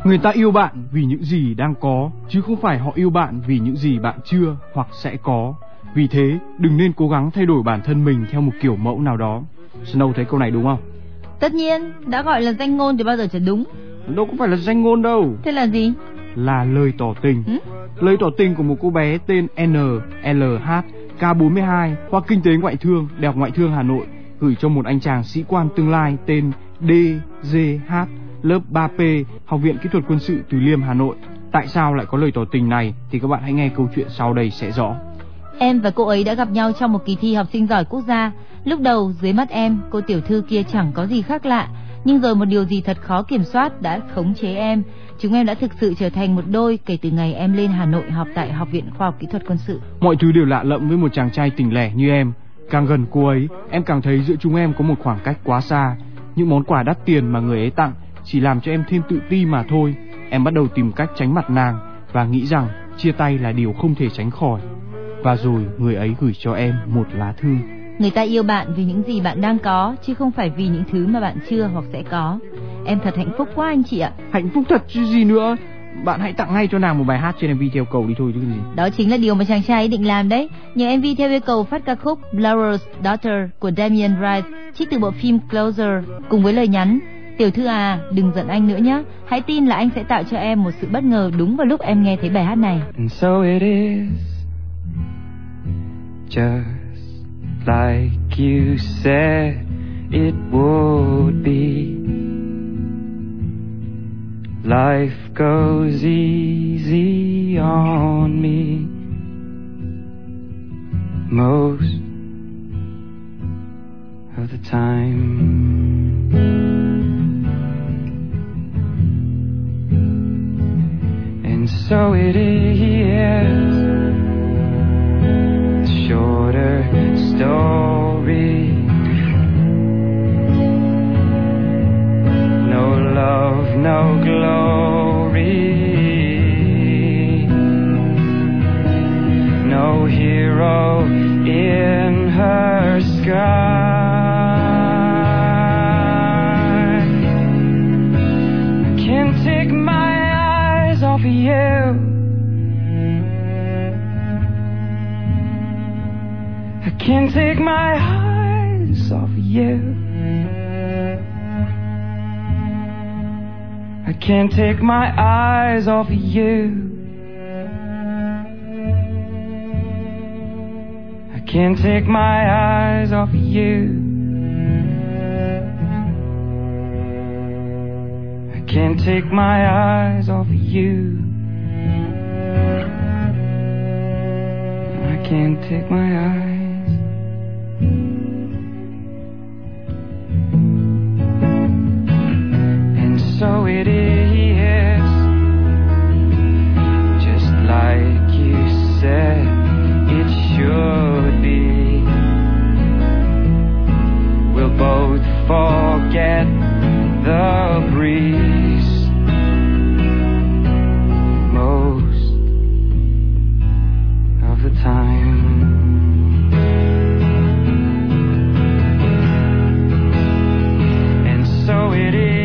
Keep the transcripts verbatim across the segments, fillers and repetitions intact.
Người ta yêu bạn vì những gì đang có, chứ không phải họ yêu bạn vì những gì bạn chưa hoặc sẽ có. Vì thế, đừng nên cố gắng thay đổi bản thân mình theo một kiểu mẫu nào đó. Snow thấy câu này đúng không? Tất nhiên, đã gọi là danh ngôn thì bao giờ chẳng đúng. Đâu có phải là danh ngôn đâu. Thế là gì? Là lời tỏ tình. Ừ? Lời tỏ tình của một cô bé tên en lờ hát, ca bốn mươi hai, khoa kinh tế ngoại thương, Đại học Ngoại thương Hà Nội, gửi cho một anh chàng sĩ quan tương lai tên đê giê hát, lớp ba P, Học viện Kỹ thuật Quân sự Từ Liêm, Hà Nội. Tại sao lại có lời tỏ tình này thì các bạn hãy nghe câu chuyện sau đây sẽ rõ. Em và cô ấy đã gặp nhau trong một kỳ thi học sinh giỏi quốc gia. Lúc đầu dưới mắt em, cô tiểu thư kia chẳng có gì khác lạ, nhưng rồi một điều gì thật khó kiểm soát đã khống chế em. Chúng em đã thực sự trở thành một đôi kể từ ngày em lên Hà Nội học tại Học viện Khoa học Kỹ thuật Quân sự. Mọi thứ đều lạ lẫm với một chàng trai tỉnh lẻ như em. Càng gần cô ấy, em càng thấy giữa chúng em có một khoảng cách quá xa. Những món quà đắt tiền mà người ấy tặng chỉ làm cho em thêm tự ti mà thôi. Em bắt đầu tìm cách tránh mặt nàng và nghĩ rằng chia tay là điều không thể tránh khỏi. Và rồi người ấy gửi cho em một lá thư. Người ta yêu bạn vì những gì bạn đang có, chứ không phải vì những thứ mà bạn chưa hoặc sẽ có. Em thật hạnh phúc quá anh chị ạ. Hạnh phúc thật chứ gì nữa. Bạn hãy tặng ngay cho nàng một bài hát trên em vê theo cầu đi thôi chứ gì. Đó chính là điều mà chàng trai ấy định làm đấy. Nhờ em vê theo yêu cầu phát ca khúc Laurel's Daughter của Damien Rice, trích từ bộ phim Closer, cùng với lời nhắn: tiểu thư à, đừng giận anh nữa nhé. Hãy tin là anh sẽ tạo cho em một sự bất ngờ đúng vào lúc em nghe thấy bài hát này. And so it is, just like you said it would be. Life goes easy on me most of the time. And so it is, shorter story. No love, no glory. No hero in her sky. I can't take my eyes off of you. I can't take my eyes off of you. I can't take my eyes off of you. I can't take my eyes off of you. I can't take my eyes off of you. I can't take my eyes. And so it is, just like you said it should be. We'll both forget the breeze most of the time. And so it is.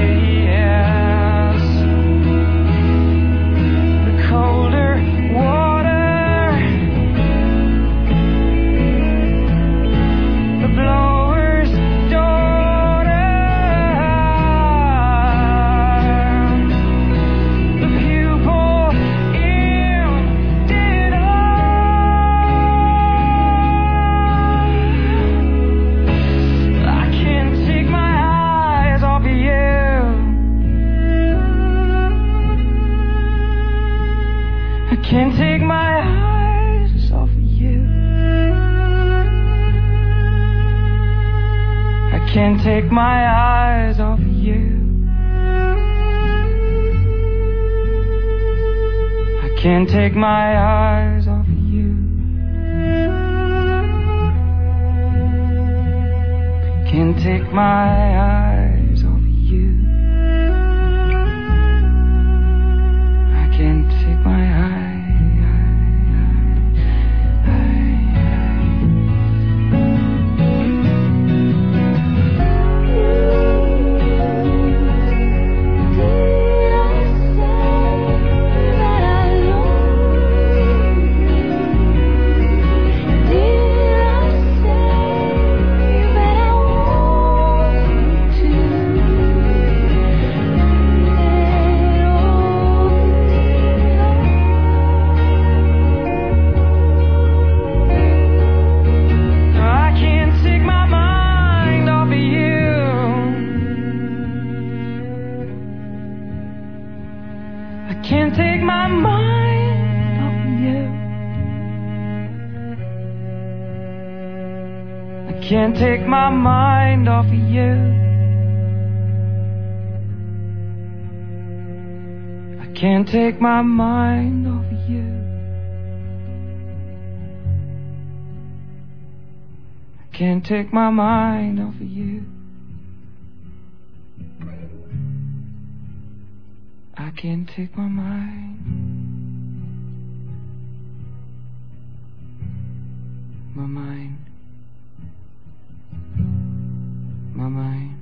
Can't take my eyes off of you. I can't take my eyes off of you. I can't take my eyes off of you. Can't take my eyes off of you. I can't take my eyes. Did I can't take my mind off of you. I can't take my mind off of you. I can't take my mind off of you. I can't take my mind. My mind. My mind.